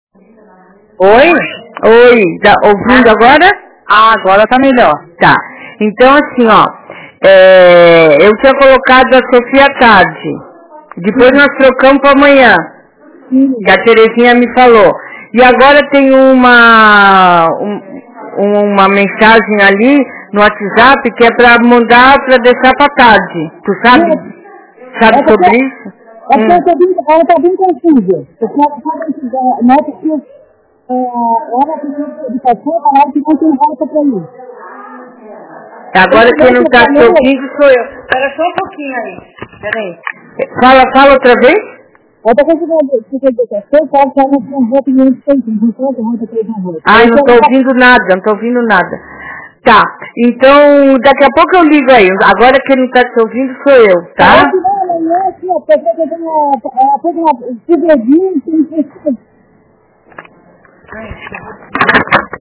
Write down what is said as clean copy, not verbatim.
Oi? Oi, tá ouvindo agora? Ah, agora tá melhor. Tá. Então, assim, ó, eu tinha colocado a Sofia à tarde. Depois nós trocamos para amanhã. Que a Terezinha me falou. E agora tem uma mensagem ali no WhatsApp que é para mandar para deixar para tarde. Tu sabe? Sabe sobre isso? Ela tá bem confusa. Porque ela precisa de educação, ela que não tem volta para isso. Agora quem não está te ouvindo sou eu. Espera só um pouquinho aí. Peraí. Fala outra vez? Eu tô conseguindo educação, pode estar na volta de 1 centímetros. Ai, não estou ouvindo nada. Tá, então daqui a pouco eu ligo aí. Agora quem não está te ouvindo sou eu, tá? Não,